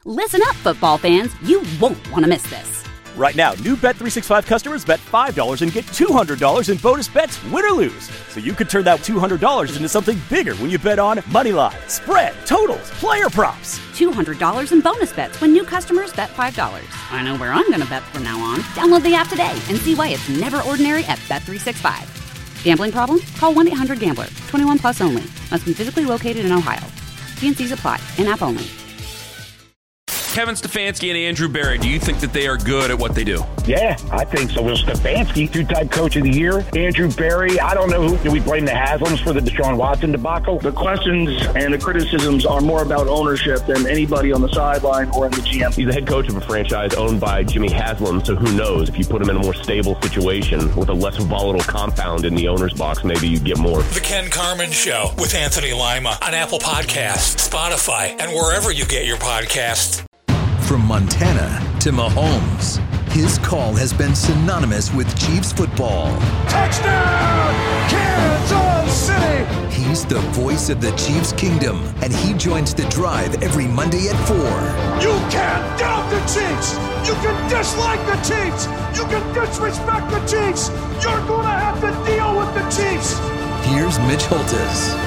Listen up, football fans. You won't want to miss this. Right now, new Bet365 customers bet $5 and get $200 in bonus bets, win or lose. So you could turn that $200 into something bigger when you bet on money line, spread, totals, player props. $200 in bonus bets when new customers bet $5. I know where I'm going to bet from now on. Download the app today and see why it's never ordinary at Bet365. Gambling problem? Call 1-800-GAMBLER. 21 plus only. Must be physically located in Ohio. T&Cs apply. In-app only. Kevin Stefanski and Andrew Berry, do you think that they are good at what they do? Yeah, I think so. Well, Stefanski, two-time coach of the year. Andrew Berry, I don't know who. Do we blame the Haslams for the Deshaun Watson debacle? The questions and the criticisms are more about ownership than anybody on the sideline or in the GM. He's the head coach of a franchise owned by Jimmy Haslam, so who knows? If you put him in a more stable situation with a less volatile compound in the owner's box, maybe you get more. The Ken Carman Show with Anthony Lima on Apple Podcasts, Spotify, and wherever you get your podcasts. From Montana to Mahomes, his call has been synonymous with Chiefs football. Touchdown, Kansas City! He's the voice of the Chiefs kingdom, and he joins The Drive every Monday at 4. You can't doubt the Chiefs! You can dislike the Chiefs! You can disrespect the Chiefs! You're going to have to deal with the Chiefs! Here's Mitch Holthus.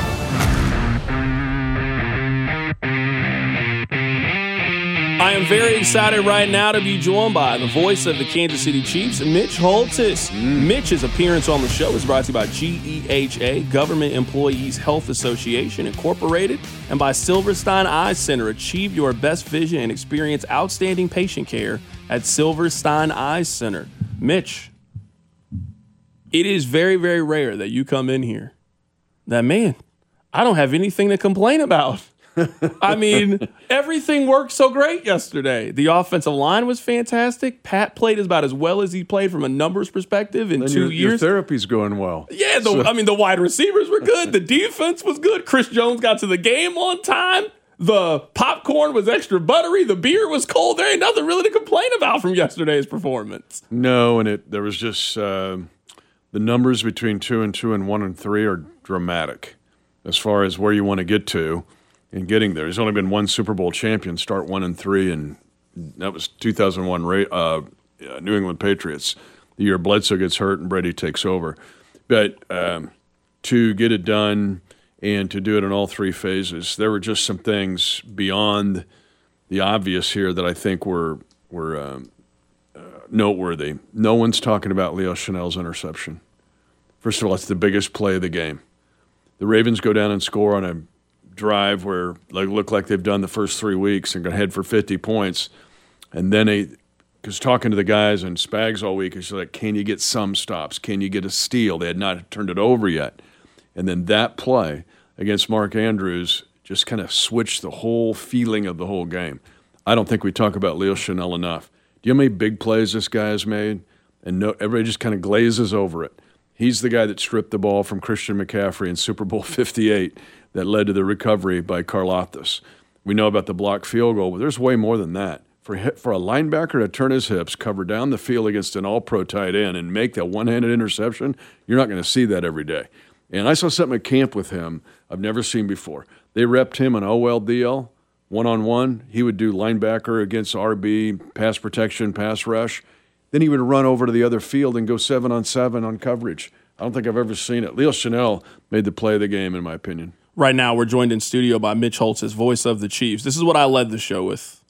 I am very excited right now to be joined by the voice of the Kansas City Chiefs, Mitch Holthus. Mitch's appearance on the show is brought to you by GEHA, Government Employees Health Association, Incorporated, and by Silverstein Eye Center. Achieve your best vision and experience outstanding patient care at Silverstein Eye Center. Mitch, it is very, very rare that you come in here that, man, I don't have anything to complain about. I mean, everything worked so great yesterday. The offensive line was fantastic. Pat played about as well as he played from a numbers perspective in 2 years. Your therapy's going well. Yeah, the wide receivers were good. The defense was good. Chris Jones got to the game on time. The popcorn was extra buttery. The beer was cold. There ain't nothing really to complain about from yesterday's performance. No, and there was just the numbers between 2 and 2 and 1 and 3 are dramatic as far as where you want to get to. In getting there, there's only been one Super Bowl champion start 1 and 3, and that was 2001 New England Patriots, the year Bledsoe gets hurt and Brady takes over. But to get it done and to do it in all three phases, there were just some things beyond the obvious here that I think were noteworthy. No one's talking about Leo Chanel's interception. First of all, it's the biggest play of the game. The Ravens go down and score on a drive where they look like they've done the first 3 weeks and going to head for 50 points. And then because talking to the guys and Spags all week, it's like, can you get some stops? Can you get a steal? They had not turned it over yet. And then that play against Mark Andrews just kind of switched the whole feeling of the whole game. I don't think we talk about Leo Chanel enough. Do you know how many big plays this guy has made? And everybody just kind of glazes over it. He's the guy that stripped the ball from Christian McCaffrey in Super Bowl 58 that led to the recovery by Karlaftis. We know about the blocked field goal, but there's way more than that. For a linebacker to turn his hips, cover down the field against an all-pro tight end, and make that one-handed interception, you're not going to see that every day. And I saw something at camp with him I've never seen before. They repped him on OLDL, one-on-one. He would do linebacker against RB, pass protection, pass rush. Then he would run over to the other field and go 7-on-7 on coverage. I don't think I've ever seen it. Leo Chanel made the play of the game, in my opinion. Right now, we're joined in studio by Mitch Holthus, voice of the Chiefs. This is what I led the show with.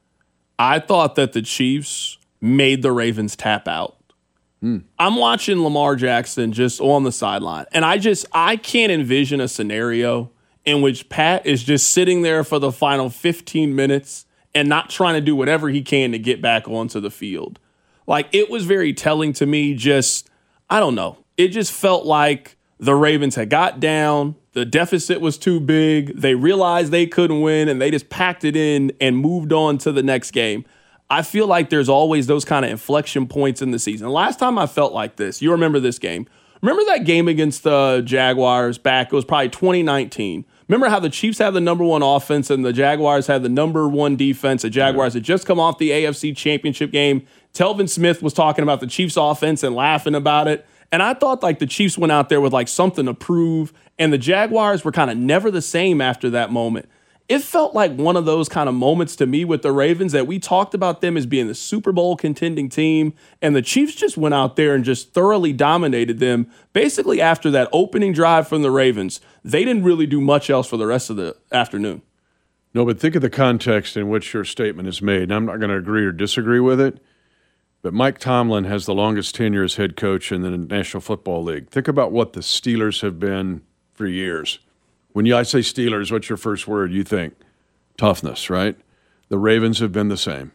I thought that the Chiefs made the Ravens tap out. I'm watching Lamar Jackson just on the sideline, and I can't envision a scenario in which Pat is just sitting there for the final 15 minutes and not trying to do whatever he can to get back onto the field. Like, it was very telling to me, I don't know. It just felt like the Ravens had got down, the deficit was too big, they realized they couldn't win, and they just packed it in and moved on to the next game. I feel like there's always those kind of inflection points in the season. Last time I felt like this, you remember this game. Remember that game against the Jaguars back? It was probably 2019. Remember how the Chiefs had the number one offense and the Jaguars had the number one defense? The Jaguars had just come off the AFC Championship game. Telvin Smith was talking about the Chiefs offense and laughing about it. And I thought like the Chiefs went out there with like something to prove, and the Jaguars were kind of never the same after that moment. It felt like one of those kind of moments to me with the Ravens that we talked about them as being the Super Bowl contending team, and the Chiefs just went out there and just thoroughly dominated them. Basically, after that opening drive from the Ravens, they didn't really do much else for the rest of the afternoon. No, but think of the context in which your statement is made. And I'm not going to agree or disagree with it, but Mike Tomlin has the longest tenure as head coach in the National Football League. Think about what the Steelers have been for years. When I say Steelers, what's your first word? You think toughness, right? The Ravens have been the same.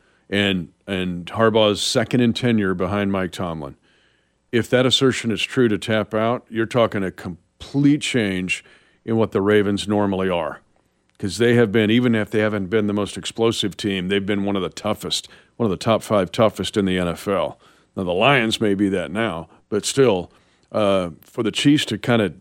And Harbaugh's second in tenure behind Mike Tomlin. If that assertion is true to tap out, you're talking a complete change in what the Ravens normally are. Because they have been, even if they haven't been the most explosive team, they've been one of the toughest, one of the top 5 toughest in the NFL. Now, the Lions may be that now, but still, for the Chiefs to kind of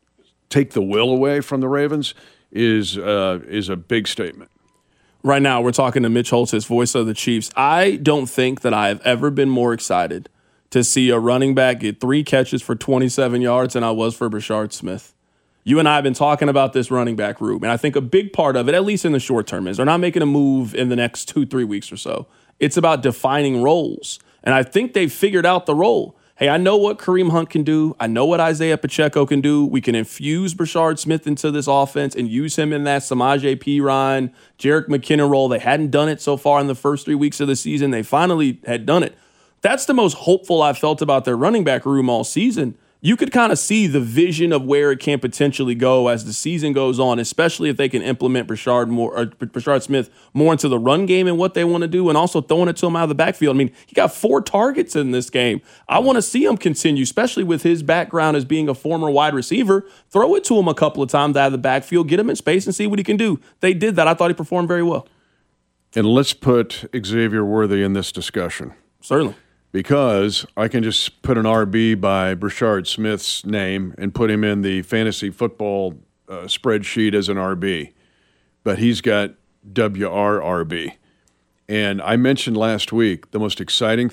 take the will away from the Ravens is a big statement. Right now, we're talking to Mitch Holtz, his voice of the Chiefs. I don't think that I have ever been more excited to see a running back get 3 catches for 27 yards than I was for Brashard Smith. You and I have been talking about this running back room, and I think a big part of it, at least in the short term, is they're not making a move in the next 2-3 weeks or so. It's about defining roles, and I think they've figured out the role. Hey, I know what Kareem Hunt can do. I know what Isaiah Pacheco can do. We can infuse Brashard Smith into this offense and use him in that Samaje Perine, Jerick McKinnon role. They hadn't done it so far in the first 3 weeks of the season. They finally had done it. That's the most hopeful I've felt about their running back room all season. You could kind of see the vision of where it can potentially go as the season goes on, especially if they can implement Brashard Smith more into the run game and what they want to do, and also throwing it to him out of the backfield. I mean, he got 4 targets in this game. I want to see him continue, especially with his background as being a former wide receiver. Throw it to him a couple of times out of the backfield, get him in space and see what he can do. They did that. I thought he performed very well. And let's put Xavier Worthy in this discussion. Certainly. Because I can just put an RB by Brashard Smith's name and put him in the fantasy football spreadsheet as an RB. But he's got WRRB. And I mentioned last week one of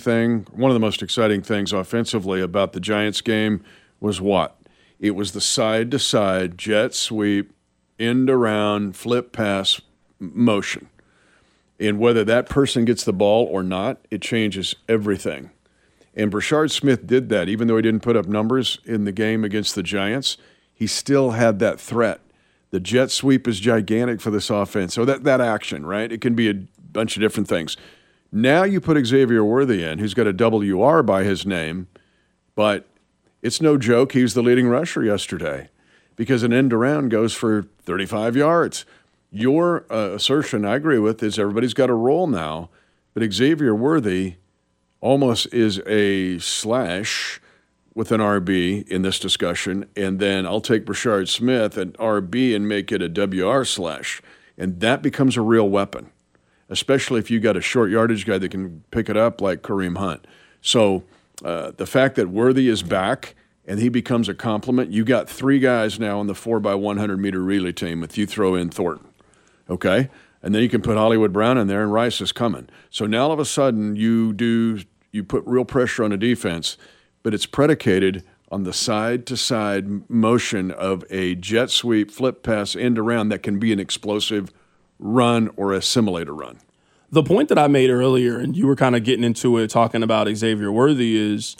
the most exciting things offensively about the Giants game was what? It was the side-to-side jet sweep, end around, flip pass motion. And whether that person gets the ball or not, it changes everything. And Brashard Smith did that. Even though he didn't put up numbers in the game against the Giants, he still had that threat. The jet sweep is gigantic for this offense. So that action, right? It can be a bunch of different things. Now you put Xavier Worthy in, who's got a WR by his name, but it's no joke. He was the leading rusher yesterday because an end around goes for 35 yards. Your assertion, I agree with, is everybody's got a role now, but Xavier Worthy almost is a slash with an RB in this discussion, and then I'll take Brashard Smith and RB and make it a WR slash, and that becomes a real weapon, especially if you got a short yardage guy that can pick it up like Kareem Hunt. So the fact that Worthy is back and he becomes a complement, you got 3 guys now on the 4x100 meter relay team if you throw in Thornton. Okay? And then you can put Hollywood Brown in there, and Rice is coming. So now all of a sudden you put real pressure on a defense, but it's predicated on the side-to-side motion of a jet sweep, flip pass, end around that can be an explosive run or a simulator run. The point that I made earlier, and you were kind of getting into it talking about Xavier Worthy, is,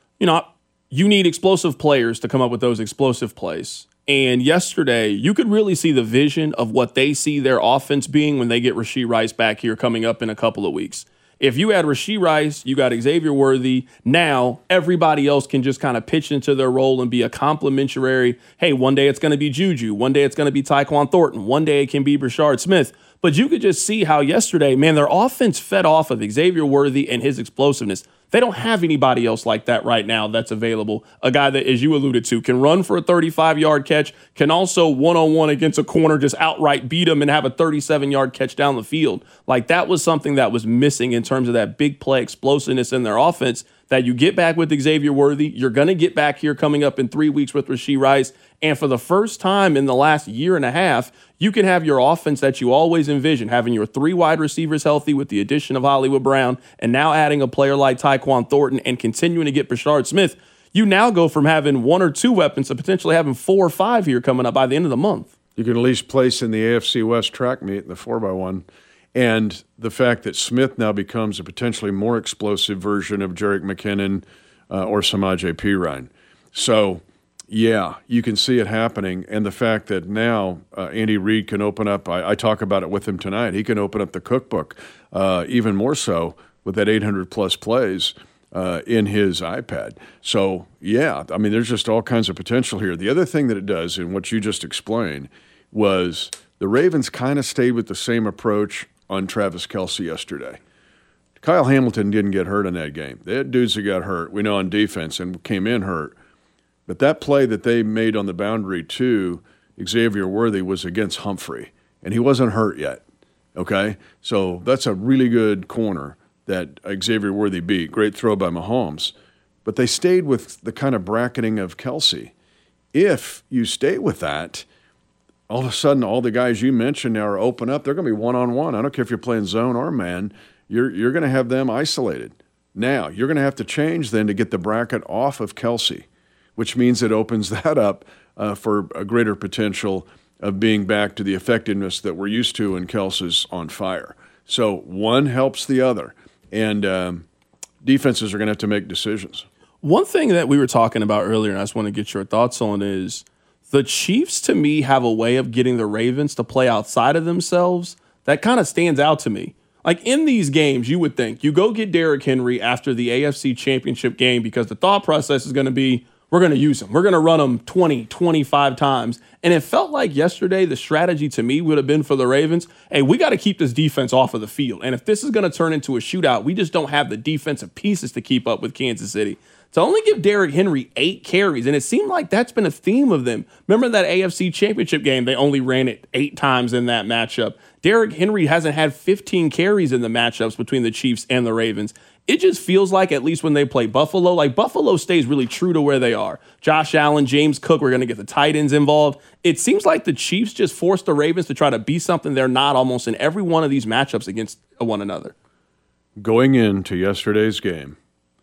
you need explosive players to come up with those explosive plays. And yesterday, you could really see the vision of what they see their offense being when they get Rashee Rice back here coming up in a couple of weeks. If you had Rashee Rice, you got Xavier Worthy, now everybody else can just kind of pitch into their role and be a complementary, hey, one day it's going to be Juju, one day it's going to be Tyquan Thornton, one day it can be Brashard Smith. But you could just see how yesterday, man, their offense fed off of Xavier Worthy and his explosiveness. They don't have anybody else like that right now that's available. A guy that, as you alluded to, can run for a 35-yard catch, can also one-on-one against a corner just outright beat him and have a 37-yard catch down the field. Like, that was something that was missing in terms of that big play explosiveness in their offense that you get back with Xavier Worthy. You're going to get back here coming up in 3 weeks with Rashee Rice. And for the first time in the last year and a half, you can have your offense that you always envision, having your 3 wide receivers healthy with the addition of Hollywood Brown, and now adding a player like Tyquan Thornton and continuing to get Brashard Smith. You now go from having 1 or 2 weapons to potentially having 4 or 5 here coming up by the end of the month. You can at least place in the AFC West track meet in the 4x1. And the fact that Smith now becomes a potentially more explosive version of Jerick McKinnon or Samaje Perine. So, yeah, you can see it happening. And the fact that now Andy Reid can open up, I talk about it with him tonight, he can open up the cookbook even more so with that 800-plus plays in his iPad. So, yeah, I mean, there's just all kinds of potential here. The other thing that it does, and what you just explained, was the Ravens kind of stayed with the same approach on Travis Kelce yesterday. Kyle Hamilton didn't get hurt in that game. They had dudes that got hurt, we know, on defense and came in hurt. But that play that they made on the boundary to Xavier Worthy was against Humphrey, and he wasn't hurt yet, okay? So that's a really good corner that Xavier Worthy beat. Great throw by Mahomes. But they stayed with the kind of bracketing of Kelce. If you stay with that, all of a sudden all the guys you mentioned now are open up. They're going to be one-on-one. I don't care if you're playing zone or man. You're going to have them isolated. Now, you're going to have to change then to get the bracket off of Kelce, which means it opens that up for a greater potential of being back to the effectiveness that we're used to when Kelce's on fire. So one helps the other, and defenses are going to have to make decisions. One thing that we were talking about earlier, and I just want to get your thoughts on, is the Chiefs, to me, have a way of getting the Ravens to play outside of themselves that kind of stands out to me. Like in these games, you would think you go get Derrick Henry after the AFC Championship game because the thought process is going to be, we're going to use him. We're going to run him 20, 25 times. And it felt like yesterday the strategy to me would have been for the Ravens, hey, we got to keep this defense off of the field. And if this is going to turn into a shootout, we just don't have the defensive pieces to keep up with Kansas City. To only give Derrick Henry 8 carries, and it seemed like that's been a theme of them. Remember that AFC Championship game? They only ran it 8 times in that matchup. Derrick Henry hasn't had 15 carries in the matchups between the Chiefs and the Ravens. It just feels like, at least when they play Buffalo, like Buffalo stays really true to where they are. Josh Allen, James Cook, we're going to get the tight ends involved. It seems like the Chiefs just force the Ravens to try to be something they're not almost in every one of these matchups against one another. Going into yesterday's game,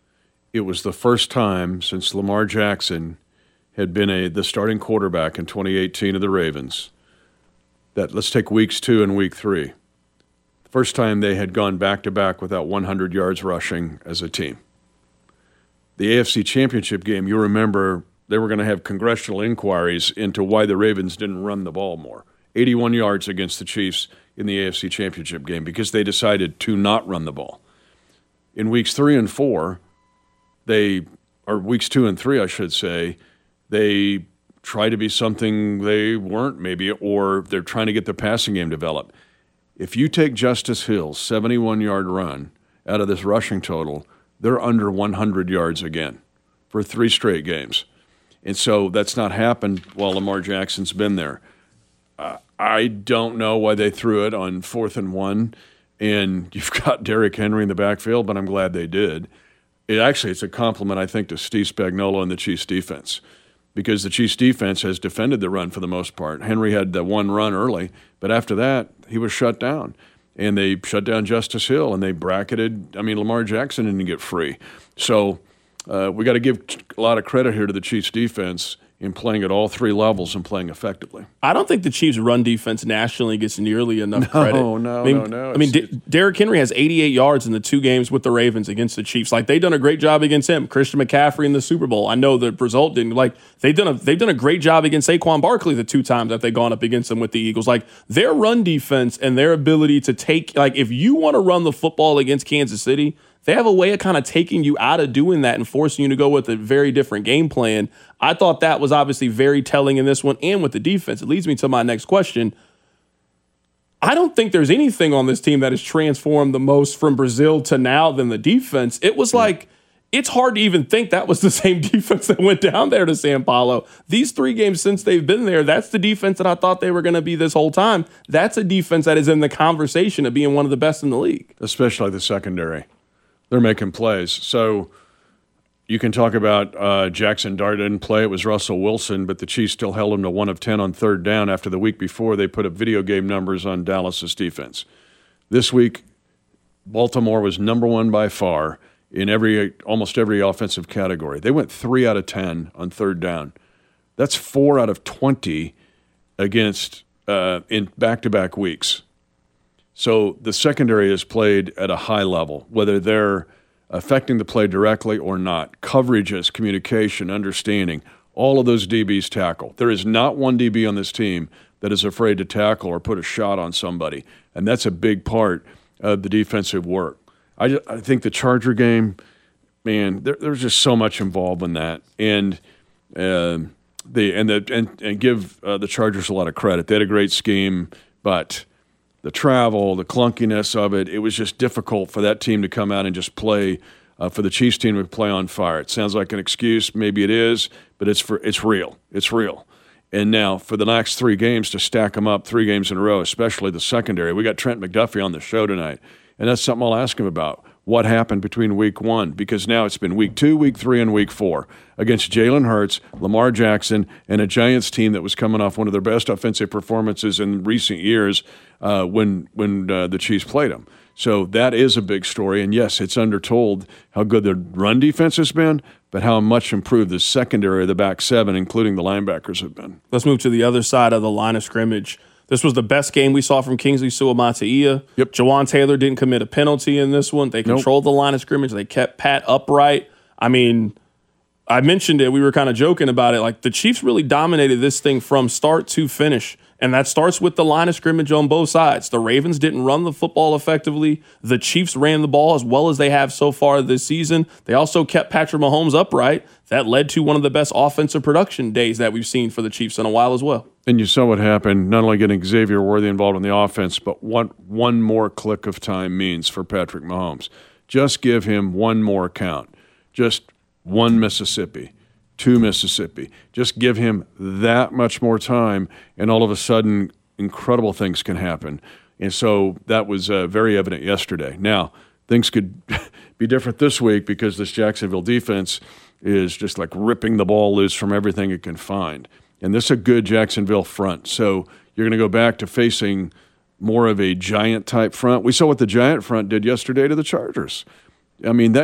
it was the first time since Lamar Jackson had been the starting quarterback in 2018 of the Ravens that, let's take weeks 2 and week 3. First time they had gone back-to-back without 100 yards rushing as a team. The AFC Championship game, you remember they were going to have congressional inquiries into why the Ravens didn't run the ball more. 81 yards against the Chiefs in the AFC Championship game because they decided to not run the ball. In weeks 3 and 4, weeks 2 and 3, I should say, they try to be something they weren't maybe, or they're trying to get the passing game developed. If you take Justice Hill's 71-yard run out of this rushing total, they're under 100 yards again for 3 straight games. And so that's not happened while Lamar Jackson's been there. I don't know why they threw it on 4th and 1, and you've got Derrick Henry in the backfield, but I'm glad they did. It's a compliment, I think, to Steve Spagnuolo and the Chiefs' defense, because the Chiefs' defense has defended the run for the most part. Henry had the one run early, but after that, he was shut down. And they shut down Justice Hill, and they bracketed. Lamar Jackson didn't get free. So we got to give a lot of credit here to the Chiefs' defense in playing at all 3 levels and playing effectively. I don't think the Chiefs' run defense nationally gets nearly enough credit. No. Derrick Henry has 88 yards in the 2 games with the Ravens against the Chiefs. Like, they've done a great job against him. Christian McCaffrey in the Super Bowl. I know the result didn't. Like, they've done a great job against Saquon Barkley the 2 times that they've gone up against them with the Eagles. Like, their run defense and their ability to take, like, if you want to run the football against Kansas City, they have a way of kind of taking you out of doing that and forcing you to go with a very different game plan. I thought that was obviously very telling in this one and with the defense. It leads me to my next question. I don't think there's anything on this team that has transformed the most from Brazil to now than the defense. It was like, it's hard to even think that was the same defense that went down there to Sao Paulo. These 3 games since they've been there, that's the defense that I thought they were going to be this whole time. That's a defense that is in the conversation of being one of the best in the league. Especially the secondary. They're making plays. So you can talk about Jackson Dart didn't play. It was Russell Wilson, but the Chiefs still held him to 1 of 10 on 3rd down after the week before they put up video game numbers on Dallas's defense. This week, Baltimore was number 1 by far in almost every offensive category. They went 3 out of 10 on 3rd down. That's 4 out of 20 against in back-to-back weeks. So the secondary is played at a high level, whether they're affecting the play directly or not. Coverages, communication, understanding, all of those DBs tackle. There is not one DB on this team that is afraid to tackle or put a shot on somebody, and that's a big part of the defensive work. I think the Charger game, man, there's just so much involved in that, and give the Chargers a lot of credit. They had a great scheme, but the travel, the clunkiness of it, it was just difficult for that team to come out and just play, for the Chiefs team to play on fire. It sounds like an excuse, maybe it is, but it's real. It's real. And now for the next 3 games to stack them up 3 games in a row, especially the secondary. We got Trent McDuffie on the show tonight, and that's something I'll ask him about. What happened between week 1? Because now it's been week 2, week 3, and week 4 against Jalen Hurts, Lamar Jackson, and a Giants team that was coming off one of their best offensive performances in recent years when the Chiefs played them. So that is a big story. And, yes, it's undertold how good the run defense has been, but how much improved the secondary of the back 7, including the linebackers, have been. Let's move to the other side of the line of scrimmage. This was the best game we saw from Kingsley Suamataia. Yep. Jawan Taylor didn't commit a penalty in this one. They controlled the line of scrimmage. They kept Pat upright. I mean, I mentioned it. We were kind of joking about it. Like, the Chiefs really dominated this thing from start to finish, and that starts with the line of scrimmage on both sides. The Ravens didn't run the football effectively. The Chiefs ran the ball as well as they have so far this season. They also kept Patrick Mahomes upright. That led to one of the best offensive production days that we've seen for the Chiefs in a while as well. And you saw what happened, not only getting Xavier Worthy involved in the offense, but what one more click of time means for Patrick Mahomes. Just give him one more count. Just 1 Mississippi, 2 Mississippi. Just give him that much more time, and all of a sudden, incredible things can happen. And so that was very evident yesterday. Now, things could be different this week because this Jacksonville defense is just like ripping the ball loose from everything it can find. And this is a good Jacksonville front. So you're going to go back to facing more of a Giant-type front. We saw what the Giant front did yesterday to the Chargers. I mean,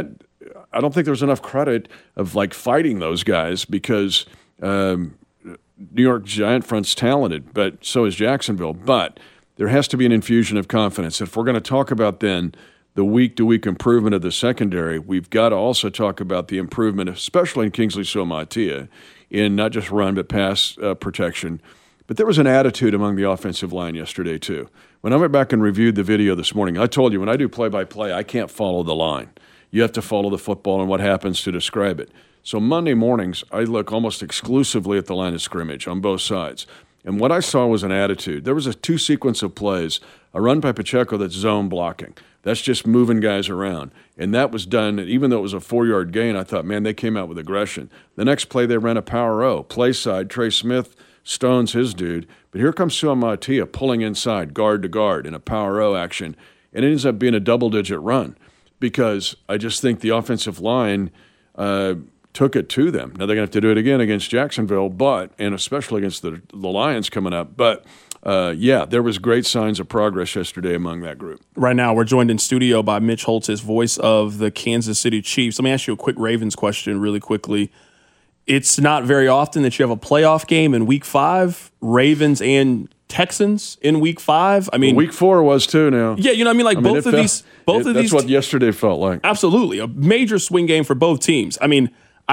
I don't think there's enough credit of like fighting those guys because New York Giant front's talented, but so is Jacksonville. But there has to be an infusion of confidence. If we're going to talk about then the week-to-week improvement of the secondary, we've got to also talk about the improvement, especially in Kingsley Suamataia, in not just run but pass protection. But there was an attitude among the offensive line yesterday too. When I went back and reviewed the video this morning, I told you when I do play-by-play, I can't follow the line. You have to follow the football and what happens to describe it. So Monday mornings, I look almost exclusively at the line of scrimmage on both sides. And what I saw was an attitude. There was a 2 sequence of plays, a run by Pacheco that's zone blocking. That's just moving guys around. And that was done, even though it was a 4-yard gain, I thought, man, they came out with aggression. The next play, they ran a power O. Play side, Trey Smith stones his dude. But here comes Suamataia pulling inside, guard to guard, in a power O action. And it ends up being a double-digit run because I just think the offensive line took it to them. Now they're going to have to do it again against Jacksonville, and especially against the Lions coming up. But there was great signs of progress yesterday among that group. Right now, we're joined in studio by Mitch Holtz, his voice of the Kansas City Chiefs. Let me ask you a quick Ravens question really quickly. It's not very often that you have a playoff game in Week 5, Ravens and Texans in Week 5. I mean, Week 4 was too now. Yeah, you know what I mean? Both of these. That's what yesterday felt like. Absolutely. A major swing game for both teams. I mean,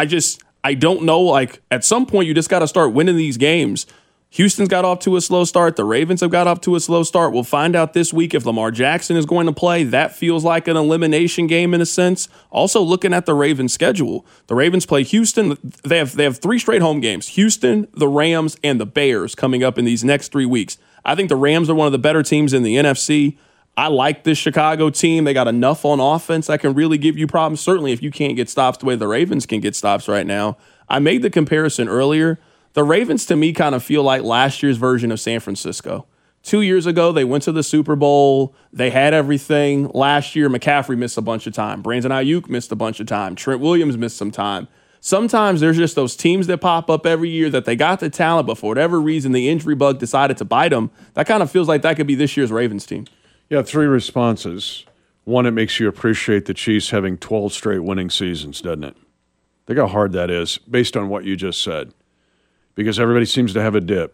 I don't know, like, at some point you just got to start winning these games. Houston's got off to a slow start. The Ravens have got off to a slow start. We'll find out this week if Lamar Jackson is going to play. That feels like an elimination game in a sense. Also, looking at the Ravens' schedule, the Ravens play Houston. They have 3 straight home games: Houston, the Rams, and the Bears coming up in these next 3 weeks. I think the Rams are one of the better teams in the NFC. I like this Chicago team. They got enough on offense that can really give you problems. Certainly, if you can't get stops the way the Ravens can get stops right now. I made the comparison earlier. The Ravens, to me, kind of feel like last year's version of San Francisco. 2 years ago, they went to the Super Bowl. They had everything. Last year, McCaffrey missed a bunch of time. Brandon Ayuk missed a bunch of time. Trent Williams missed some time. Sometimes there's just those teams that pop up every year that they got the talent, but for whatever reason, the injury bug decided to bite them. That kind of feels like that could be this year's Ravens team. Yeah, 3 responses. One, it makes you appreciate the Chiefs having 12 straight winning seasons, doesn't it? Think how hard that is based on what you just said. Because everybody seems to have a dip.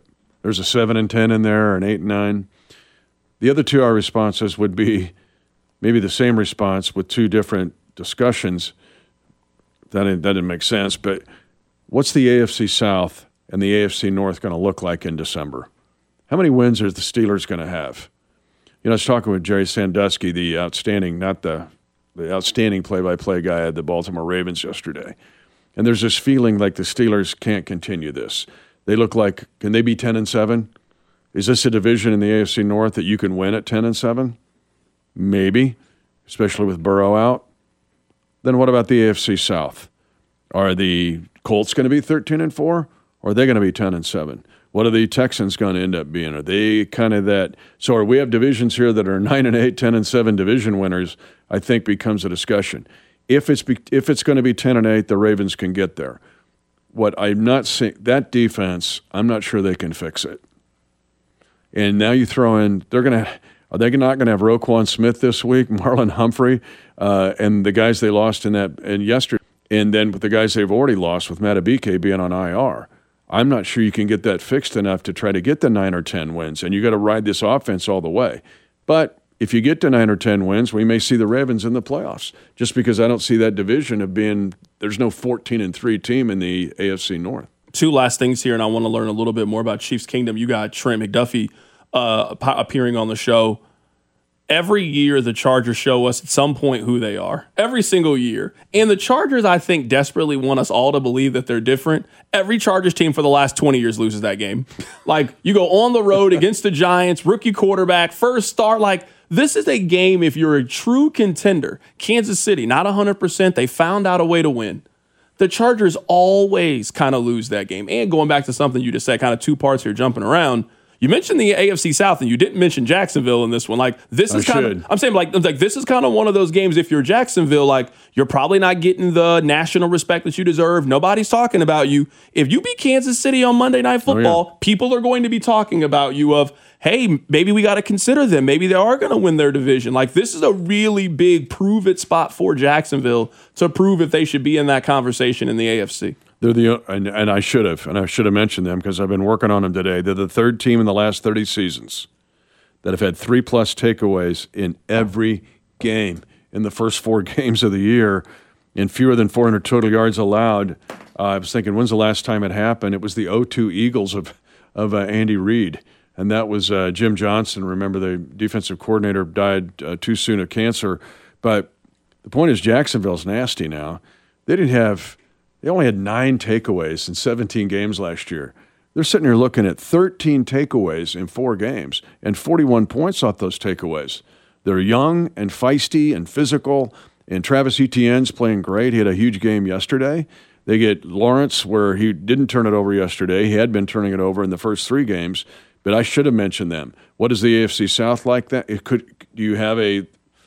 There's a 7-10 in there, or an 8-9. The other 2 our responses would be maybe the same response with 2 different discussions. That didn't make sense, but what's the AFC South and the AFC North going to look like in December? How many wins are the Steelers going to have? I was talking with Jerry Sandusky, the outstanding, not the outstanding play-by-play guy at the Baltimore Ravens yesterday. And there's this feeling like the Steelers can't continue this. They look like, can they be 10-7? Is this a division in the AFC North that you can win at 10-7? Maybe, especially with Burrow out. Then what about the AFC South? Are the Colts going to be 13-4, or are they going to be 10-7? What are the Texans going to end up being? Are they kind of that? So we have divisions here that are 9-8, 10-7 division winners. I think becomes a discussion. If it's going to be 10-8, the Ravens can get there. What I'm not seeing, that defense, I'm not sure they can fix it. And now you throw in, are they not going to have Roquan Smith this week, Marlon Humphrey, and the guys they lost in yesterday, and then with the guys they've already lost with Matabike being on IR. I'm not sure you can get that fixed enough to try to get the 9 or 10 wins, and you got to ride this offense all the way. But if you get to 9 or 10 wins, we may see the Ravens in the playoffs, just because I don't see that division of being – there's no 14-3 team in the AFC North. 2 last things here, and I want to learn a little bit more about Chiefs Kingdom. You got Trent McDuffie appearing on the show. Every year the Chargers show us at some point who they are. Every single year. And the Chargers, I think, desperately want us all to believe that they're different. Every Chargers team for the last 20 years loses that game. Like, you go on the road against the Giants, rookie quarterback, first start. Like, this is a game if you're a true contender. Kansas City, not 100%. They found out a way to win. The Chargers always kind of lose that game. And going back to something you just said, kind of 2 parts here jumping around. You mentioned the AFC South, and you didn't mention Jacksonville in this one. Like, this is kind of, I'm saying, like this is kind of one of those games. If you're Jacksonville, like, you're probably not getting the national respect that you deserve. Nobody's talking about you. If you beat Kansas City on Monday Night Football, people are going to be talking about you of, hey, maybe we got to consider them. Maybe they are going to win their division. Like, this is a really big prove-it spot for Jacksonville to prove if they should be in that conversation in the AFC. They're and I should have mentioned them because I've been working on them today. They're the 3rd team in the last 30 seasons that have had 3+ takeaways in every game in the first 4 games of the year, and fewer than 400 total yards allowed. I was thinking, when's the last time it happened? It was the 0-2 Eagles of Andy Reid, and that was Jim Johnson. Remember, the defensive coordinator died too soon of cancer. But the point is, Jacksonville's nasty now. They only had 9 takeaways in 17 games last year. They're sitting here looking at 13 takeaways in 4 games and 41 points off those takeaways. They're young and feisty and physical, and Travis Etienne's playing great. He had a huge game yesterday. They get Lawrence, where he didn't turn it over yesterday. He had been turning it over in the first 3 games, but I should have mentioned them. What is the AFC South like that? Do you have a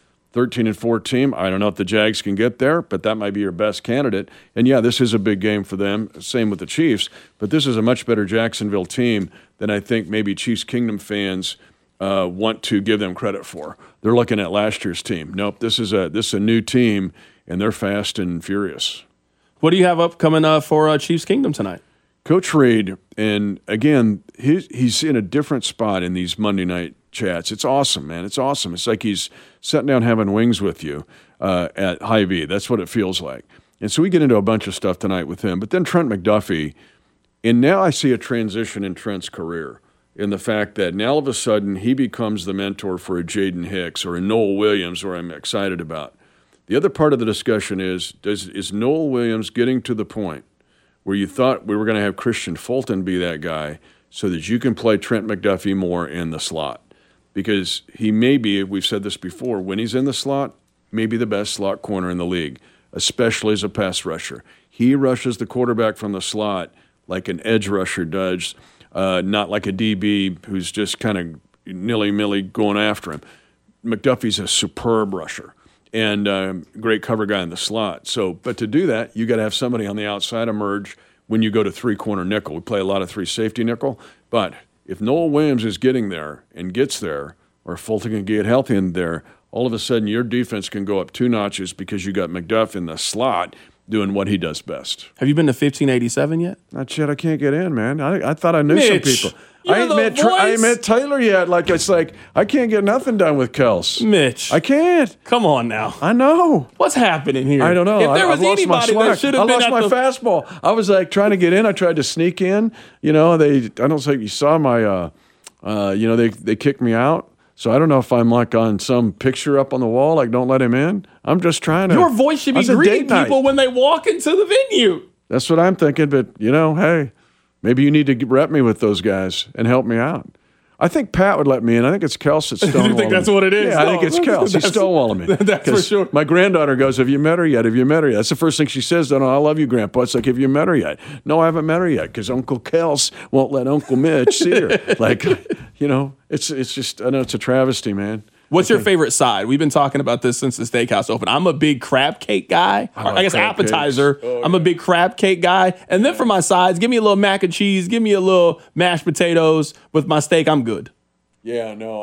13-4 team? I don't know if the Jags can get there, but that might be your best candidate. And yeah, this is a big game for them. Same with the Chiefs, but this is a much better Jacksonville team than I think maybe Chiefs Kingdom fans want to give them credit for. They're looking at last year's team. Nope, this is a new team, and they're fast and furious. What do you have upcoming for Chiefs Kingdom tonight? Coach Reid, and again, he's in a different spot in these Monday night chats. It's awesome, man. It's awesome. It's like he's sitting down having wings with you at Hy-Vee. That's what it feels like. And so we get into a bunch of stuff tonight with him. But then Trent McDuffie, and now I see a transition in Trent's career in the fact that now all of a sudden he becomes the mentor for a Jaden Hicks or a Noel Williams, where I'm excited about. The other part of the discussion is Noel Williams getting to the point where you thought we were going to have Christian Fulton be that guy so that you can play Trent McDuffie more in the slot? Because he may be, we've said this before, when he's in the slot, maybe the best slot corner in the league, especially as a pass rusher. He rushes the quarterback from the slot like an edge rusher does, not like a DB who's just kind of nilly-milly going after him. McDuffie's a superb rusher and great cover guy in the slot. But to do that, you got to have somebody on the outside emerge when you go to 3-corner nickel. We play a lot of 3 safety nickel, but if Noel Williams is getting there and gets there, or Fulton can get healthy in there, all of a sudden your defense can go up 2 notches because you got McDuff in the slot doing what he does best. Have you been to 1587 yet? Not yet. I can't get in, man. I thought I knew some people. You're I ain't met Taylor yet. Like, it's like, I can't get nothing done with Kels. Mitch. I can't. Come on now. I know. What's happening here? I don't know. If there was I've lost my anybody swag. that should have been I lost my fastball. I was like trying to get in. I tried to sneak in. You know, I don't think you saw my, they kicked me out. So I don't know if I'm like on some picture up on the wall, like don't let him in. I'm just trying to. Your voice should be greeting people when they walk into the venue. That's what I'm thinking. But, hey, maybe you need to rep me with those guys and help me out. I think Pat would let me in. I think it's Kels that's stonewalling me. You think that's what it is? Yeah, I think it's Kels. He's stonewalling me. That's for sure. My granddaughter goes, have you met her yet? Have you met her yet? That's the first thing she says. I love you, Grandpa. It's like, have you met her yet? No, I haven't met her yet because Uncle Kels won't let Uncle Mitch see her. It's just, I know it's a travesty, man. What's your favorite side? We've been talking about this since the steakhouse opened. I'm a big crab cake guy. I guess appetizer. I'm a big crab cake guy. And then for my sides, give me a little mac and cheese. Give me a little mashed potatoes with my steak. I'm good. Yeah, no,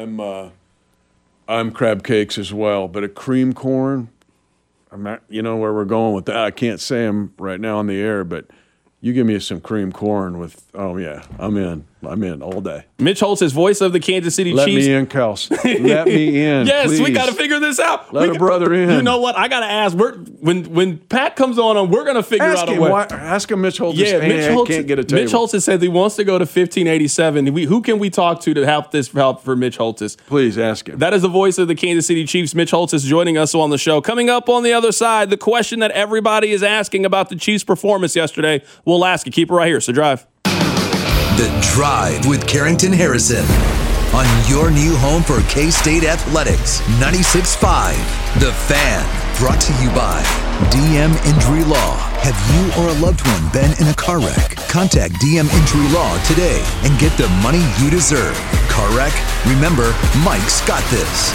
I'm crab cakes as well. But a cream corn, I'm not, where we're going with that. I can't say them right now on the air, but you give me some cream corn with, I'm in all day. Mitch Holtz is voice of the Kansas City Let Chiefs. Me in, Kels. Let me in, yes, please. we got to figure this out. Let a brother in. You know what? I got to ask. When Pat comes on, we're going to figure out a way. Ask him Mitch Holtz. Yeah, Mitch Holtz can't get a table. Mitch Holtz has said he wants to go to 1587. Who can we talk to help for Mitch Holtz? Please ask him. That is the voice of the Kansas City Chiefs. Mitch Holtz is joining us on the show. Coming up on the other side, the question that everybody is asking about the Chiefs' performance yesterday. We'll ask you. Keep it right here. So drive. The Drive with Carrington Harrison on your new home for K-State Athletics, 96.5. The Fan, brought to you by DM Injury Law. Have you or a loved one been in a car wreck? Contact DM Injury Law today and get the money you deserve. Car wreck? Remember, Mike's got this.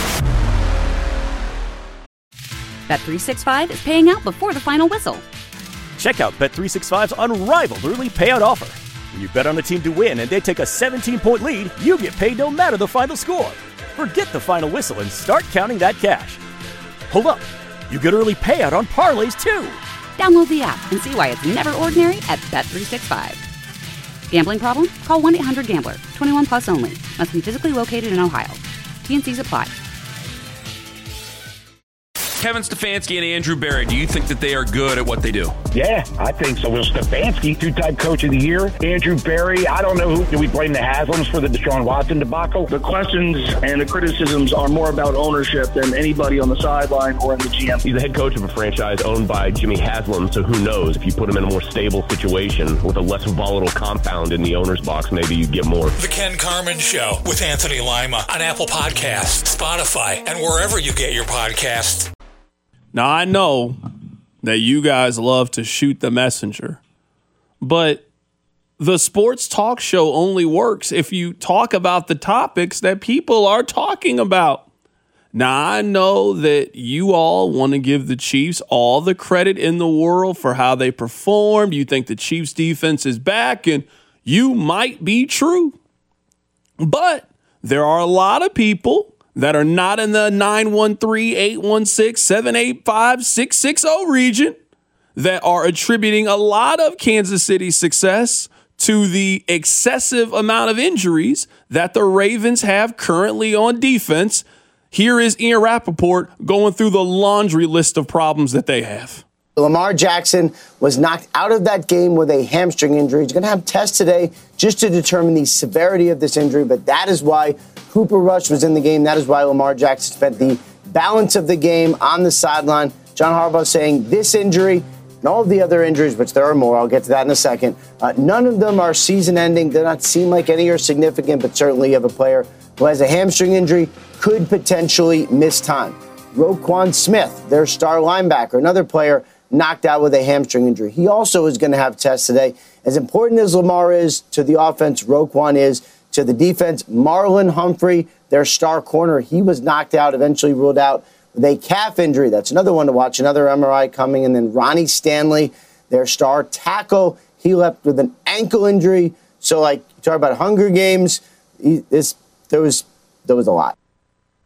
Bet365 is paying out before the final whistle. Check out Bet365's unrivaled early payout offer. When you bet on a team to win and they take a 17-point lead, you get paid no matter the final score. Forget the final whistle and start counting that cash. Hold up. You get early payout on parlays, too. Download the app and see why it's never ordinary at Bet365. Gambling problem? Call 1-800-GAMBLER. 21 plus only. Must be physically located in Ohio. T&Cs apply. Kevin Stefanski and Andrew Berry, do you think that they are good at what they do? Yeah, I think so. Will Stefanski, two-time coach of the year. Andrew Berry, I don't know who. Do we blame the Haslams for the Deshaun Watson debacle? The questions and the criticisms are more about ownership than anybody on the sideline or in the GM. He's the head coach of a franchise owned by Jimmy Haslam, so who knows? If you put him in a more stable situation with a less volatile compound in the owner's box, maybe you get more. The Ken Carman Show with Anthony Lima on Apple Podcasts, Spotify, and wherever you get your podcasts. Now, I know that you guys love to shoot the messenger, but the sports talk show only works if you talk about the topics that people are talking about. Now, I know that you all want to give the Chiefs all the credit in the world for how they performed. You think the Chiefs defense is back, and you might be true. But there are a lot of people that are not in the 913-816-785-660 region that are attributing a lot of Kansas City's success to the excessive amount of injuries that the Ravens have currently on defense. Here is Ian Rappaport going through the laundry list of problems that they have. Lamar Jackson was knocked out of that game with a hamstring injury. He's going to have tests today just to determine the severity of this injury, but that is why Cooper Rush was in the game. That is why Lamar Jackson spent the balance of the game on the sideline. John Harbaugh saying this injury and all of the other injuries, which there are more, I'll get to that in a second, none of them are season-ending. They do not seem like any are significant, but certainly you have a player who has a hamstring injury, could potentially miss time. Roquan Smith, their star linebacker, another player knocked out with a hamstring injury. He also is going to have tests today. As important as Lamar is to the offense, Roquan is to the defense. Marlon Humphrey, their star corner, he was knocked out, eventually ruled out with a calf injury. That's another one to watch, another MRI coming. And then Ronnie Stanley, their star tackle, he left with an ankle injury. So, like, you talk about Hunger Games, there was a lot.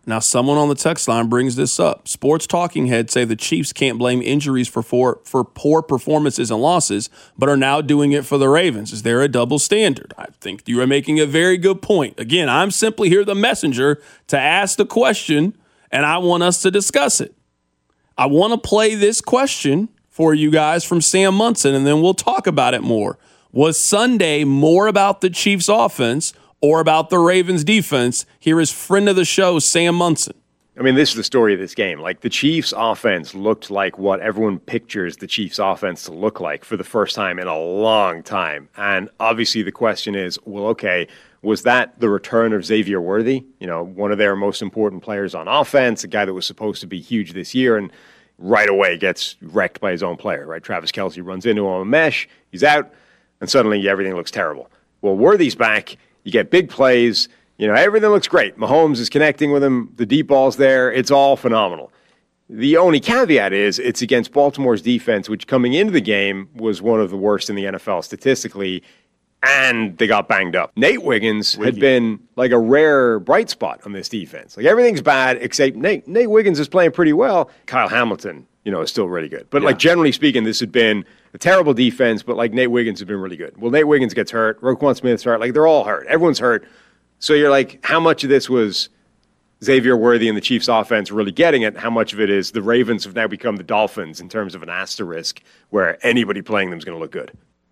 Now, someone on the text line brings this up. Sports talking heads say the Chiefs can't blame injuries for poor performances and losses, but are now doing it for the Ravens. Is there a double standard? I think you are making a very good point. Again, I'm simply here the messenger to ask the question, and I want us to discuss it. I want to play this question for you guys from Sam Munson, and then we'll talk about it more. Was Sunday more about the Chiefs' offense or about the Ravens' defense? Here is friend of the show, Sam Munson. I mean, this is the story of this game. Like, the Chiefs' offense looked like what everyone pictures the Chiefs' offense to look like for the first time in a long time. And obviously the question is, well, okay, was that the return of Xavier Worthy? You know, one of their most important players on offense, a guy that was supposed to be huge this year, and right away gets wrecked by his own player, right? Travis Kelce runs into him a mesh, he's out, and suddenly everything looks terrible. Well, Worthy's back. You get big plays. You know, everything looks great. Mahomes is connecting with him. The deep ball's there. It's all phenomenal. The only caveat is it's against Baltimore's defense, which coming into the game was one of the worst in the NFL statistically, and they got banged up. Nate Wiggins had been like a rare bright spot on this defense. Like, everything's bad except Nate Wiggins is playing pretty well. Kyle Hamilton, you know, is still really good. But, like, generally speaking, this had been a terrible defense, but, like, Nate Wiggins has been really good. Well, Nate Wiggins gets hurt. Roquan Smith's hurt. Like, they're all hurt. Everyone's hurt. So you're like, how much of this was Xavier Worthy and the Chiefs' offense really getting it? How much of it is the Ravens have now become the Dolphins in terms of an asterisk where anybody playing them is going to look good?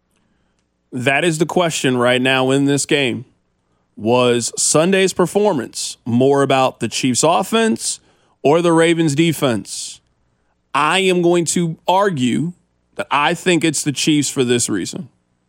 That is the question right now in this game. Was Sunday's performance more about the Chiefs' offense or the Ravens' defense? I am going to argue that I think it's the Chiefs for this reason.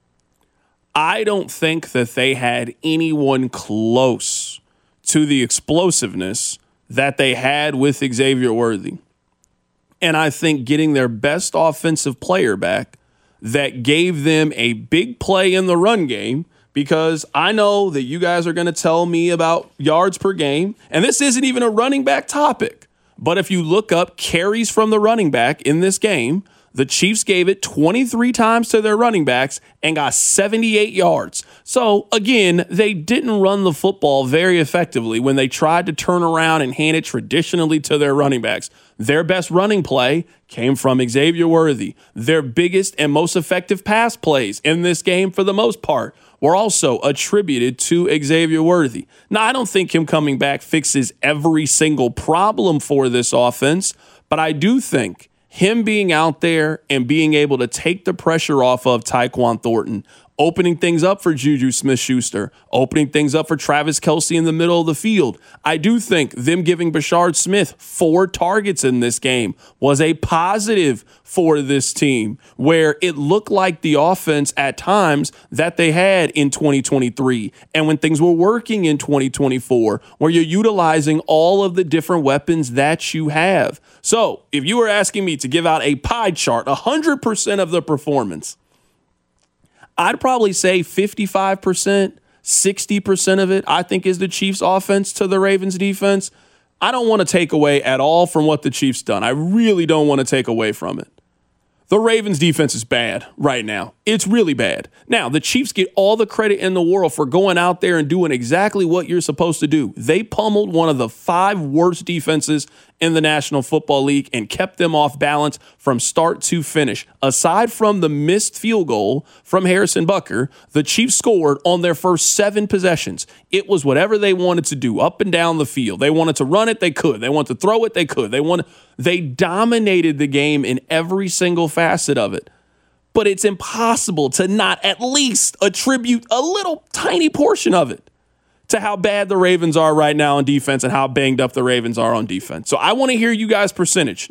I don't think that they had anyone close to the explosiveness that they had with Xavier Worthy. And I think getting their best offensive player back that gave them a big play in the run game, because I know that you guys are going to tell me about yards per game, and this isn't even a running back topic. But if you look up carries from the running back in this game, the Chiefs gave it 23 times to their running backs and got 78 yards. So, again, they didn't run the football very effectively when they tried to turn around and hand it traditionally to their running backs. Their best running play came from Xavier Worthy. Their biggest and most effective pass plays in this game, for the most part, were also attributed to Xavier Worthy. Now, I don't think him coming back fixes every single problem for this offense, but I do think him being out there and being able to take the pressure off of Tyquan Thornton, opening things up for Juju Smith-Schuster, opening things up for Travis Kelce in the middle of the field. I do think them giving Bashard Smith 4 targets in this game was a positive for this team, where it looked like the offense at times that they had in 2023 and when things were working in 2024, where you're utilizing all of the different weapons that you have. So if you were asking me to give out a pie chart, 100% of the performance, I'd probably say 55%, 60% of it, I think, is the Chiefs' offense to the Ravens' defense. I don't want to take away at all from what the Chiefs done. I really don't want to take away from it. The Ravens' defense is bad right now. It's really bad. Now, the Chiefs get all the credit in the world for going out there and doing exactly what you're supposed to do. They pummeled one of the 5 worst defenses in the National Football League and kept them off balance from start to finish. Aside from the missed field goal from Harrison Butker, the Chiefs scored on their first 7 possessions. It was whatever they wanted to do up and down the field. They wanted to run it, they could. They wanted to throw it, they could. They dominated the game in every single facet of it. But it's impossible to not at least attribute a little tiny portion of it to how bad the Ravens are right now on defense and how banged up the Ravens are on defense. So I want to hear you guys' percentage,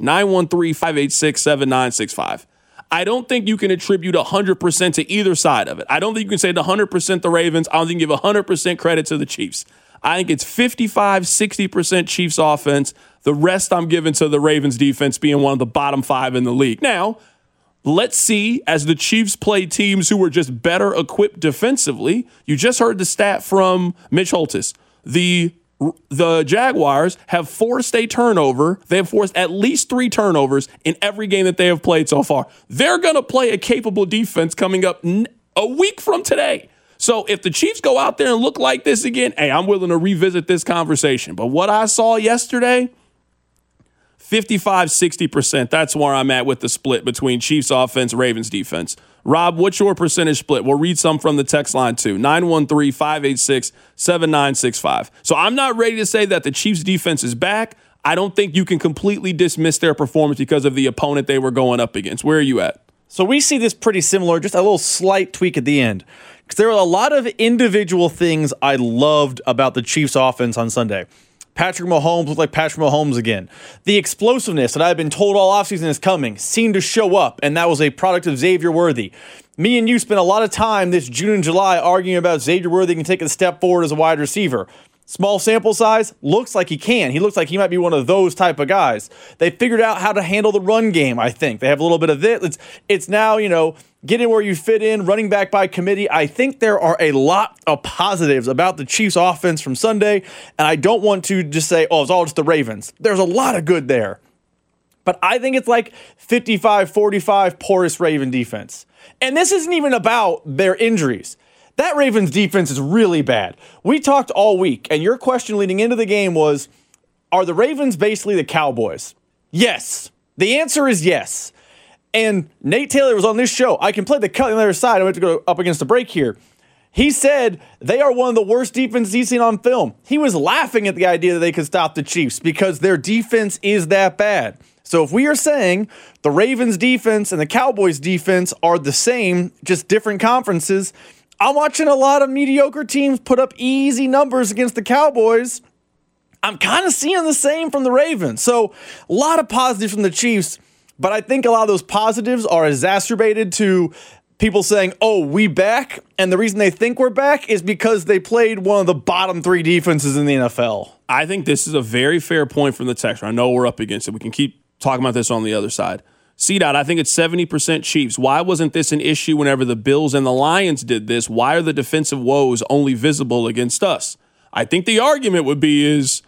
913-586-7965. I don't think you can attribute 100% to either side of it. I don't think you can say 100% the Ravens. I don't think you give 100% credit to the Chiefs. I think it's 55-60% Chiefs offense. The rest I'm giving to the Ravens defense being one of the bottom 5 in the league. Now, let's see, as the Chiefs play teams who were just better equipped defensively. You just heard the stat from Mitch Holthus. The Jaguars have forced a turnover. They have forced at least 3 turnovers in every game that they have played so far. They're going to play a capable defense coming up a week from today. So if the Chiefs go out there and look like this again, hey, I'm willing to revisit this conversation. But what I saw yesterday, 55-60%. That's where I'm at with the split between Chiefs offense, Ravens defense. Rob, what's your percentage split? We'll read some from the text line too. 913-586-7965. So I'm not ready to say that the Chiefs defense is back. I don't think you can completely dismiss their performance because of the opponent they were going up against. Where are you at? So we see this pretty similar, just a little slight tweak at the end. Because there are a lot of individual things I loved about the Chiefs offense on Sunday. Patrick Mahomes looked like Patrick Mahomes again. The explosiveness that I've been told all offseason is coming seemed to show up, and that was a product of Xavier Worthy. Me and you spent a lot of time this June and July arguing about Xavier Worthy can take a step forward as a wide receiver. Small sample size, looks like he can. He looks like he might be one of those type of guys. They figured out how to handle the run game, I think. They have a little bit of this. It's now, get in where you fit in, running back by committee. I think there are a lot of positives about the Chiefs offense from Sunday, and I don't want to just say, it's all just the Ravens. There's a lot of good there. But I think it's like 55-45 porous Raven defense. And this isn't even about their injuries. That Ravens defense is really bad. We talked all week, and your question leading into the game was, are the Ravens basically the Cowboys? Yes. The answer is yes. And Nate Taylor was on this show. I can play the cut on the other side. I'm going to go up against the break here. He said they are one of the worst defenses he's seen on film. He was laughing at the idea that they could stop the Chiefs because their defense is that bad. So if we are saying the Ravens defense and the Cowboys defense are the same, just different conferences, I'm watching a lot of mediocre teams put up easy numbers against the Cowboys. I'm kind of seeing the same from the Ravens. So a lot of positives from the Chiefs, but I think a lot of those positives are exacerbated to people saying, we back. And the reason they think we're back is because they played one of the bottom 3 defenses in the NFL. I think this is a very fair point from the texter. I know we're up against it. We can keep talking about this on the other side. CDOT, I think it's 70% Chiefs. Why wasn't this an issue whenever the Bills and the Lions did this? Why are the defensive woes only visible against us? I think the argument would be is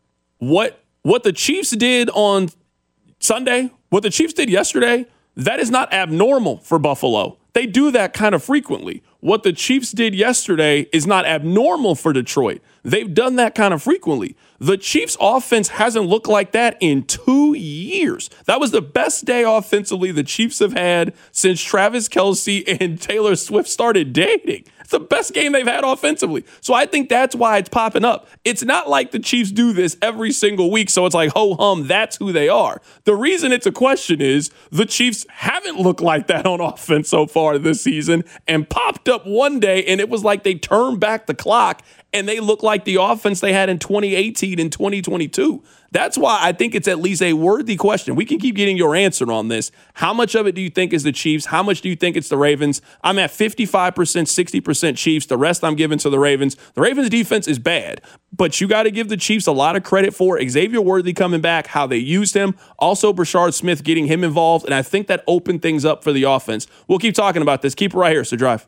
what the Chiefs did on Sunday, what the Chiefs did yesterday, that is not abnormal for Buffalo. They do that kind of frequently. What the Chiefs did yesterday is not abnormal for Detroit. They've done that kind of frequently. The Chiefs' offense hasn't looked like that in 2 years. That was the best day offensively the Chiefs have had since Travis Kelce and Taylor Swift started dating. It's the best game they've had offensively. So I think that's why it's popping up. It's not like the Chiefs do this every single week, so it's like, ho-hum, that's who they are. The reason it's a question is the Chiefs haven't looked like that on offense so far this season and popped up one day, and it was like they turned back the clock and they look like the offense they had in 2018 and 2022. That's why I think it's at least a worthy question. We can keep getting your answer on this. How much of it do you think is the Chiefs? How much do you think it's the Ravens? I'm at 55%, 60% Chiefs. The rest I'm giving to the Ravens. The Ravens defense is bad, but you got to give the Chiefs a lot of credit for Xavier Worthy coming back, how they used him. Also, Brashard Smith getting him involved, and I think that opened things up for the offense. We'll keep talking about this. Keep it right here, so drive.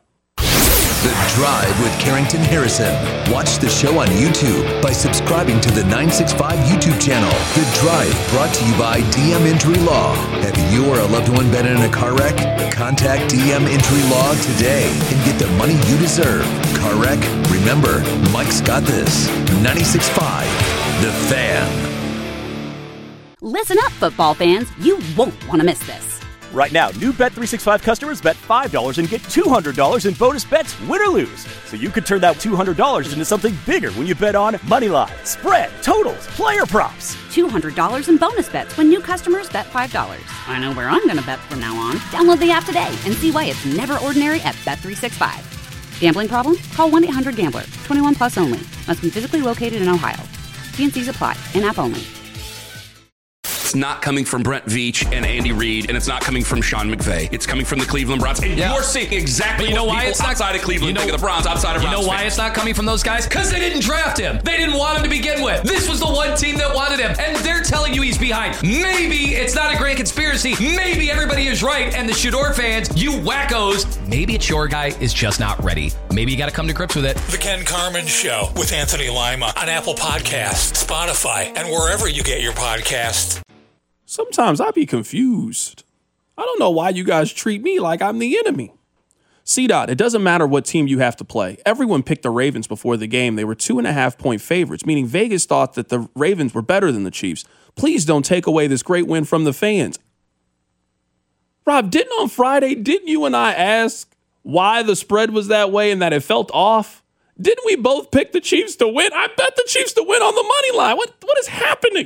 The Drive with Carrington Harrison. Watch the show on YouTube by subscribing to the 965 YouTube channel. The Drive, brought to you by DM Injury Law. Have you or a loved one been in a car wreck? Contact DM Injury Law today and get the money you deserve. Car wreck? Remember, Mike's got this. 96.5, The Fan. Listen up, football fans. You won't want to miss this. Right now, new Bet365 customers bet $5 and get $200 in bonus bets, win or lose. So you could turn that $200 into something bigger when you bet on moneyline, spread, totals, player props. $200 in bonus bets when new customers bet $5. I know where I'm going to bet from now on. Download the app today and see why it's never ordinary at Bet365. Gambling problem? Call 1-800-GAMBLER. 21 plus only. Must be physically located in Ohio. T&Cs apply. In-app only. It's not coming from Brent Veach and Andy Reid, and it's not coming from Sean McVay. It's coming from the Cleveland Browns. And you're seeing exactly what people outside of Cleveland think of the Browns, outside of Browns. You know why it's not coming from those guys? Because they didn't draft him. They didn't want him to begin with. This was the one team that wanted him, and they're telling you he's behind. Maybe it's not a grand conspiracy. Maybe everybody is right, and the Shador fans, you wackos, maybe it's your guy is just not ready. Maybe you got to come to grips with it. The Ken Carman Show with Anthony Lima on Apple Podcasts, Spotify, and wherever you get your podcasts. Sometimes I be confused. I don't know why you guys treat me like I'm the enemy. C-Dot, it doesn't matter what team you have to play. Everyone picked the Ravens before the game. They were 2.5-point favorites, meaning Vegas thought that the Ravens were better than the Chiefs. Please don't take away this great win from the fans. Rob, on Friday, didn't you and I ask why the spread was that way and that it felt off? Didn't we both pick the Chiefs to win? I bet the Chiefs to win on the money line. What is happening?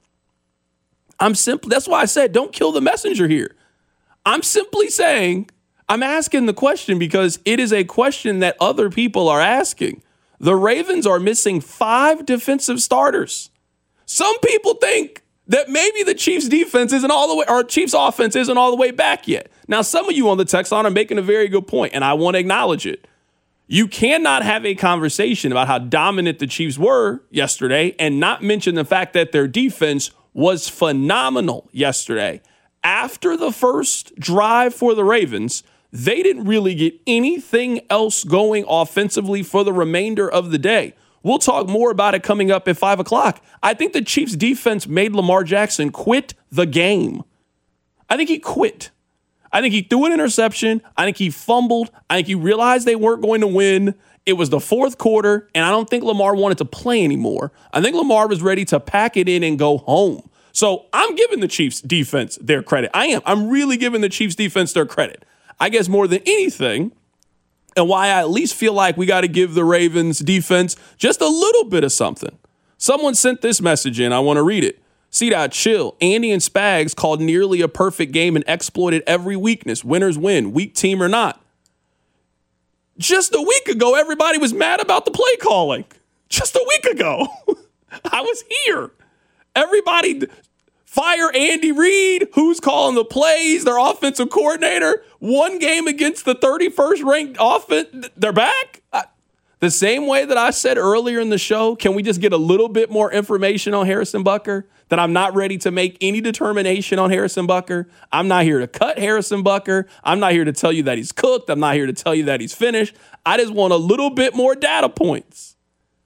That's why I said don't kill the messenger here. I'm simply saying, I'm asking the question because it is a question that other people are asking. The Ravens are missing 5 defensive starters. Some people think that maybe the Chiefs defense isn't all the way, or Chiefs offense isn't all the way back yet. Now, some of you on the text line are making a very good point, and I want to acknowledge it. You cannot have a conversation about how dominant the Chiefs were yesterday and not mention the fact that their defense was phenomenal yesterday. After the first drive for the Ravens, they didn't really get anything else going offensively for the remainder of the day. We'll talk more about it coming up at 5 o'clock. I think the Chiefs defense made Lamar Jackson quit the game. I think he quit. I think he threw an interception. I think he fumbled. I think he realized they weren't going to win. It was the fourth quarter, and I don't think Lamar wanted to play anymore. I think Lamar was ready to pack it in and go home. So I'm giving the Chiefs defense their credit. I am. I'm really giving the Chiefs defense their credit. I guess more than anything, and why I at least feel like we got to give the Ravens defense just a little bit of something. Someone sent this message in. I want to read it. C-Dot, chill. Andy and Spags called nearly a perfect game and exploited every weakness. Winners win, weak team or not. Just a week ago, everybody was mad about the play calling. Just a week ago. I was here. Everybody fire Andy Reid, who's calling the plays, their offensive coordinator. One game against the 31st ranked offense, they're back. The same way that I said earlier in the show, can we just get a little bit more information on Harrison Butker? That I'm not ready to make any determination on Harrison Butker. I'm not here to cut Harrison Butker. I'm not here to tell you that he's cooked. I'm not here to tell you that he's finished. I just want a little bit more data points.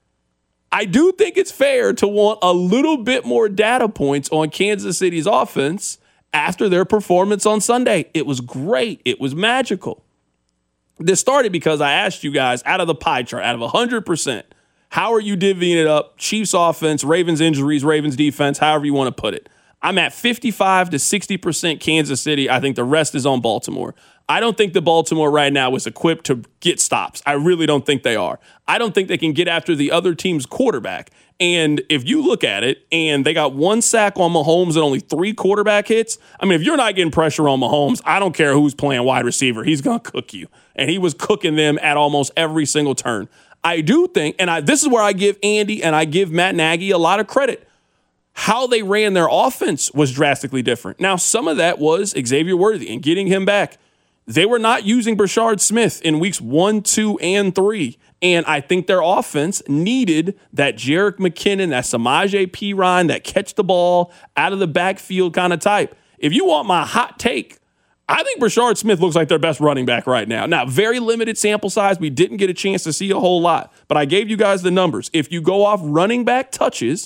I do think it's fair to want a little bit more data points on Kansas City's offense after their performance on Sunday. It was great. It was magical. This started because I asked you guys, out of the pie chart, out of 100%, how are you divvying it up? Chiefs offense, Ravens injuries, Ravens defense, however you want to put it. I'm at 55 to 60% Kansas City. I think the rest is on Baltimore. I don't think the Baltimore right now is equipped to get stops. I really don't think they are. I don't think they can get after the other team's quarterback. And if you look at it, and they got 1 sack on Mahomes and only 3 quarterback hits, I mean, if you're not getting pressure on Mahomes, I don't care who's playing wide receiver. He's going to cook you. And he was cooking them at almost every single turn. I do think, and this is where I give Andy and I give Matt Nagy a lot of credit. How they ran their offense was drastically different. Now, some of that was Xavier Worthy and getting him back. They were not using Brashard Smith in weeks 1, 2, and 3. And I think their offense needed that Jerick McKinnon, that Samaje Perine, that catch the ball out of the backfield kind of type. If you want my hot take, I think Brashard Smith looks like their best running back right now. Now, very limited sample size. We didn't get a chance to see a whole lot, but I gave you guys the numbers. If you go off running back touches,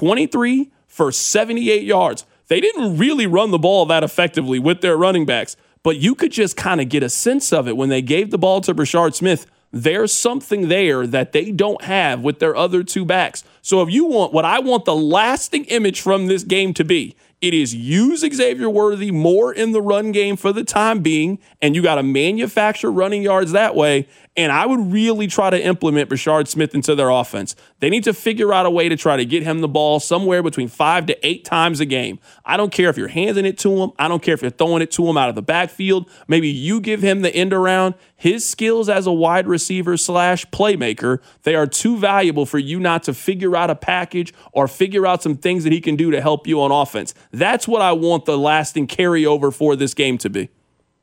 23 for 78 yards. They didn't really run the ball that effectively with their running backs, but you could just kind of get a sense of it when they gave the ball to Brashard Smith. There's something there that they don't have with their other 2 backs. So if you want what I want the lasting image from this game to be, it is use Xavier Worthy more in the run game for the time being, and you got to manufacture running yards that way. And I would really try to implement Brashard Smith into their offense. They need to figure out a way to try to get him the ball somewhere between 5 to 8 times a game. I don't care if you're handing it to him. I don't care if you're throwing it to him out of the backfield. Maybe you give him the end around. His skills as a wide receiver / playmaker, they are too valuable for you not to figure out a package or figure out some things that he can do to help you on offense. That's what I want the lasting carryover for this game to be.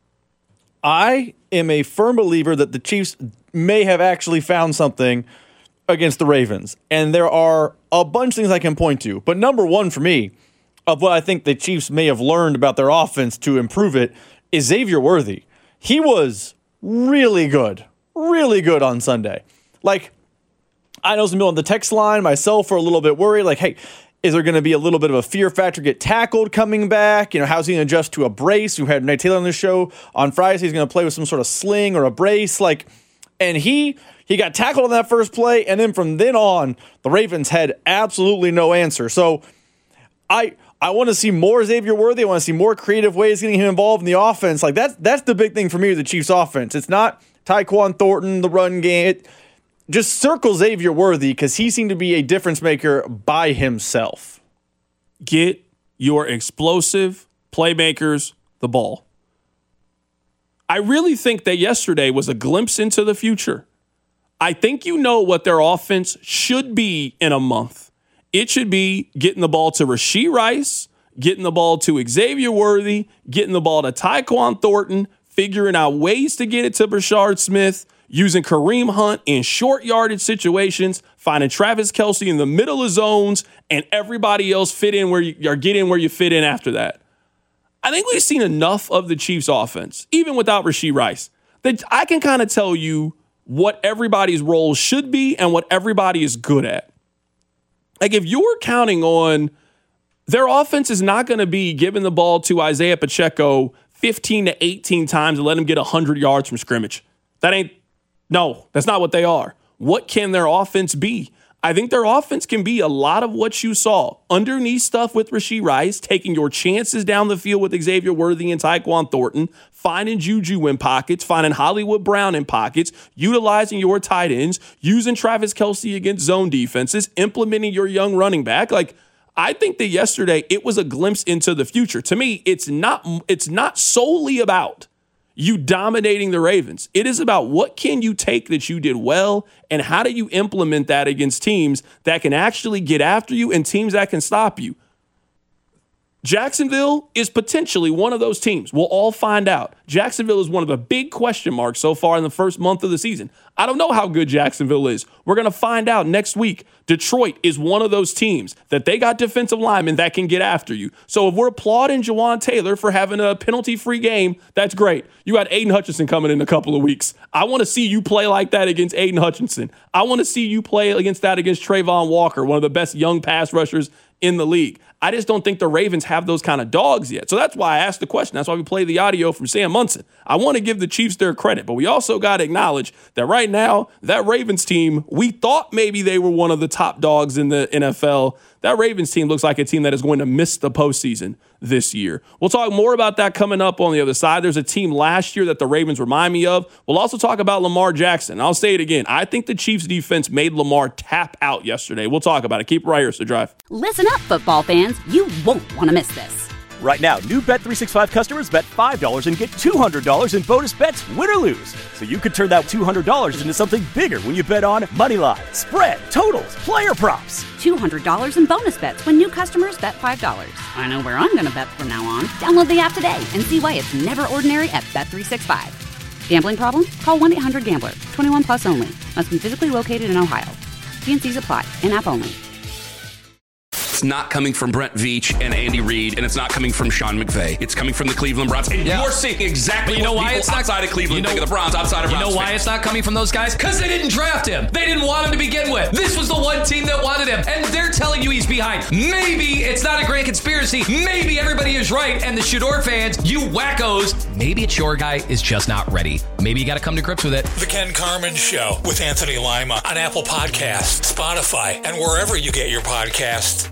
I am a firm believer that the Chiefs may have actually found something against the Ravens. And there are a bunch of things I can point to. But number one for me, of what I think the Chiefs may have learned about their offense to improve it, is Xavier Worthy. He was really good on Sunday. Like, I know some people on the text line, myself, are a little bit worried. Like, hey, Is there going to be a little bit of a fear factor, get tackled coming back? How's he going to adjust to a brace? We had Nate Taylor on the show on Friday. He's going to play with some sort of sling or a brace. And he got tackled on that first play, and then from then on, the Ravens had absolutely no answer. So I want to see more Xavier Worthy. I want to see more creative ways getting him involved in the offense. That's the big thing for me with the Chiefs offense. It's not Tyquan Thornton, the run game. Just circle Xavier Worthy because he seemed to be a difference maker by himself. Get your explosive playmakers the ball. I really think that yesterday was a glimpse into the future. I think you know what their offense should be in a month. It should be getting the ball to Rashee Rice, getting the ball to Xavier Worthy, getting the ball to Tyquan Thornton, figuring out ways to get it to Brashard Smith, using Kareem Hunt in short yardage situations, finding Travis Kelce in the middle of zones, and everybody else fit in where you fit in after that. I think we've seen enough of the Chiefs offense, even without Rashee Rice, that I can kind of tell you what everybody's role should be and what everybody is good at. If you're counting on their offense is not going to be giving the ball to Isaiah Pacheco 15 to 18 times and let him get 100 yards from scrimmage. That's not what they are. What can their offense be? I think their offense can be a lot of what you saw. Underneath stuff with Rashee Rice, taking your chances down the field with Xavier Worthy and Tyquan Thornton, finding Juju in pockets, finding Hollywood Brown in pockets, utilizing your tight ends, using Travis Kelce against zone defenses, implementing your young running back. I think that yesterday it was a glimpse into the future. To me, it's not solely about you dominating the Ravens. It is about what can you take that you did well and how do you implement that against teams that can actually get after you and teams that can stop you. Jacksonville is potentially one of those teams. We'll all find out. Jacksonville is one of the big question marks so far in the first month of the season. I don't know how good Jacksonville is. We're going to find out next week. Detroit is one of those teams that they got defensive linemen that can get after you. So if we're applauding Jawan Taylor for having a penalty-free game, that's great. You got Aiden Hutchinson coming in a couple of weeks. I want to see you play like that against Aiden Hutchinson. I want to see you play against Trayvon Walker, one of the best young pass rushers in the league. I just don't think the Ravens have those kind of dogs yet. So that's why I asked the question. That's why we play the audio from Sam Munson. I want to give the Chiefs their credit, but we also got to acknowledge that right now, that Ravens team, we thought maybe they were one of the top dogs in the NFL. That Ravens team looks like a team that is going to miss the postseason this year. We'll talk more about that coming up on the other side. There's a team last year that the Ravens remind me of. We'll also talk about Lamar Jackson. I'll say it again. I think the Chiefs defense made Lamar tap out yesterday. We'll talk about it. Keep it right here, so drive. Listen up, football fans. You won't want to miss this. Right now, new Bet365 customers bet $5 and get $200 in bonus bets, win or lose. So you could turn that $200 into something bigger when you bet on moneyline, spread, totals, player props. $200 in bonus bets when new customers bet $5. I know where I'm going to bet from now on. Download the app today and see why it's never ordinary at Bet365. Gambling problem? Call 1-800-GAMBLER. 21 plus only. Must be physically located in Ohio. T&Cs apply. In-app only. It's not coming from Brent Veach and Andy Reid, and it's not coming from Sean McVay. It's coming from the Cleveland Browns. And you're seeing exactly what people outside of Cleveland think of the Browns, outside of Browns. You know why it's not coming from those guys? Because they didn't draft him. They didn't want him to begin with. This was the one team that wanted him, and they're telling you he's behind. Maybe it's not a grand conspiracy. Maybe everybody is right, and the Shador fans, you wackos, maybe it's your guy is just not ready. Maybe you got to come to grips with it. The Ken Carman Show with Anthony Lima on Apple Podcasts, Spotify, and wherever you get your podcasts.